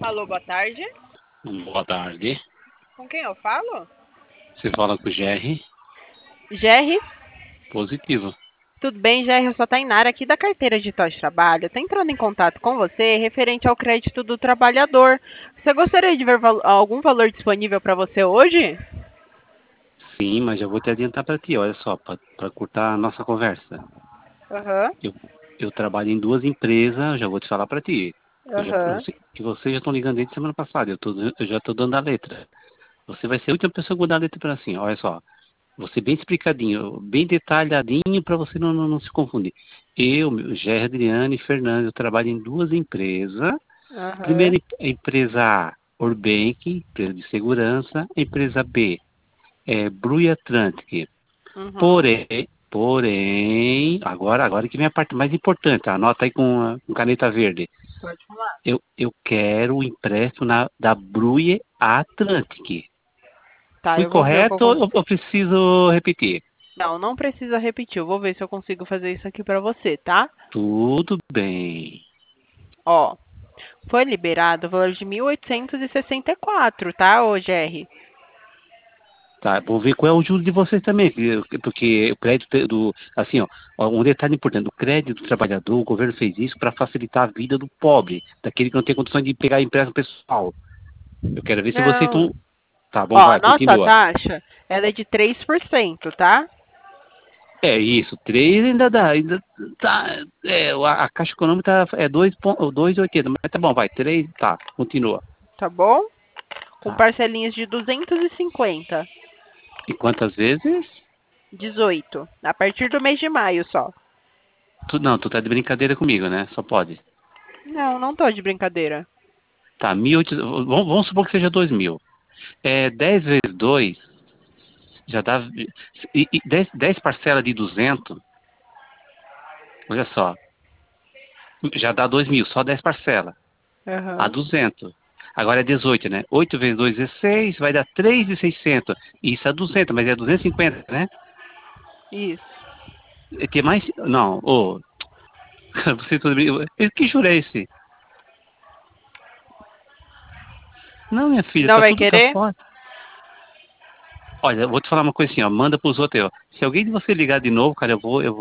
Alô, boa tarde. Boa tarde. Com quem eu falo? Você fala com o GR? Gerry. Positivo. Tudo bem, Gerry? Eu sou a Tainara aqui da carteira digital de trabalho. Estou entrando em contato com você referente ao crédito do trabalhador. Você gostaria de ver algum valor disponível para você hoje? Sim, mas já vou te adiantar para ti, olha só, para cortar a nossa conversa. Aham, Eu, eu trabalho em duas empresas, já vou te falar para ti. aham. Vocês já estão ligando desde semana passada, eu já estou dando a letra. Você vai ser a última pessoa que vou dar a letra para assim, olha só. Você bem explicadinho, bem detalhadinho para você não se confundir. Gé Adriane e Fernando, eu trabalho em duas empresas. Aham. Primeira empresa A, Orbank, empresa de segurança. Empresa B, Blue Atlantic. Uhum. Porém, agora que vem a parte mais importante, tá? Anota aí com caneta verde. Pode falar. Eu quero o empréstimo da Blue Atlantic. Tá, Fui eu vou ver o que eu correto consigo. ou preciso repetir? Não, não precisa repetir. Eu vou ver se eu consigo fazer isso aqui para você, tá? Tudo bem. Ó, foi liberado o valor de 1.864, tá, ô Gerry? Tá, vou ver qual é o juros de vocês também, porque o crédito assim, ó, um detalhe importante, o crédito do trabalhador, o governo fez isso para facilitar a vida do pobre, daquele que não tem condições de pegar empréstimo pessoal. Eu quero ver se vocês Não. estão. Tá bom, Ó, a vai, nossa continua. taxa, ela é de 3%, tá? É isso, 3 ainda dá, ainda tá, a Caixa Econômica é 2,80, mas tá bom, vai, 3 tá, continua. Tá bom? Com Tá. parcelinhas de 250. E quantas vezes? 18. A partir do mês de maio só. Não, tu tá de brincadeira comigo, né? Só pode. Não, não tô de brincadeira. Tá, 1.800, vamos supor que seja 2.000. 10 vezes 2 já dá. E 10 parcelas de 200, olha só, já dá 2.000, só 10 parcelas. A Aham. 200. Agora é 18, né? 8 vezes 2 é 6, vai dar 3.600. Isso é 200, mas é 250, né? Isso. Tem mais. Não, ô. Você tudo bem. Que juro é esse? Não, minha filha, Não tá vai tudo querer? cafona. Olha, eu vou te falar uma coisa assim, ó. Manda pros outros aí, ó. Se alguém de você ligar de novo, cara, eu vou